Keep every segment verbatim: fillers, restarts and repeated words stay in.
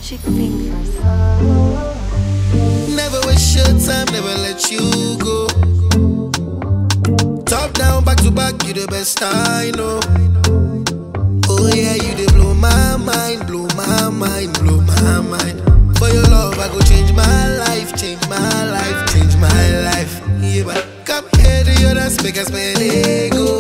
Magic fingers. Never waste your time, never let you go. Top down, back to back, you the best I know. Oh yeah, you dey blow my mind, blow my mind, blow my mind. For your love, I go change my life, change my life, change my life. Yeah, but come here to your dance, make us spend ego.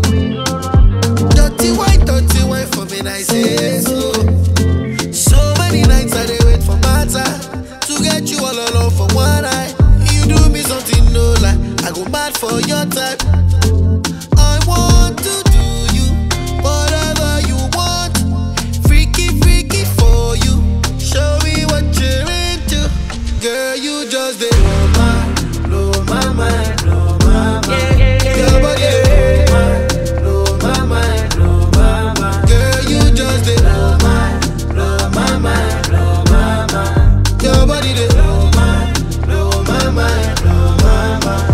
Dirty wine, dirty wine for me, I say so. So many nights I dey wait for my time to get you all alone for one night. You do me something no lie, I go mad for your type. I want to do you whatever you want, freaky freaky for you. Show me what you're into, girl. You just dey blow my, blow my mind, blow my mind. Your body blow my, blow my mind, blow my mind. Girl, you just dey blow my, blow my mind, blow my mind. Your body dey blow my, blow my mind, blow my mind.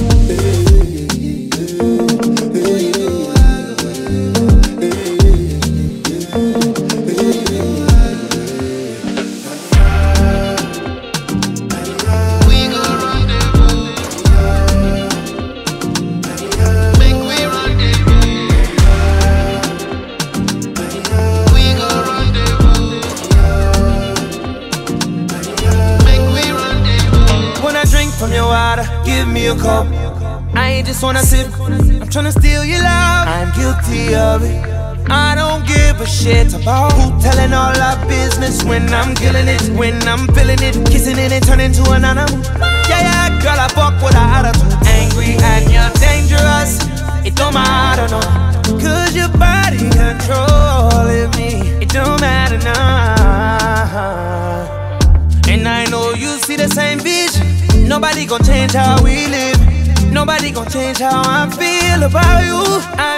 From your water, give me a cup. I ain't just wanna sip, I'm tryna steal your love. I'm guilty of it. I don't give a shit about who telling all our business when I'm killing it, when I'm feeling it, kissing it and turning to an animal. Yeah, yeah, girl, I fuck with her attitude. Angry and you're dangerous. It don't matter, no. Cause your body controlling me. It don't matter now. And I know you see the same vision. Nobody gon' change how we live. Nobody gon' change how I feel about you. I